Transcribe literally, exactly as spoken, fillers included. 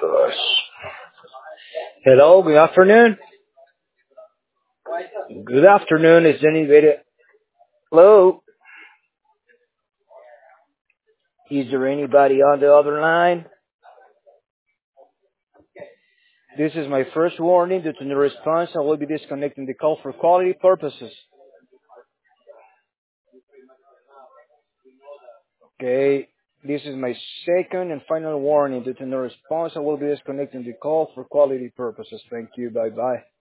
Hello, good afternoon. Good afternoon. Is anybody? Hello, is there anybody on the other line? This is my first warning. Due to no response, I will be disconnecting the call for quality purposes. Okay. This is my second and final warning. Due to no response, I will be disconnecting the call for quality purposes. Thank you. Bye bye.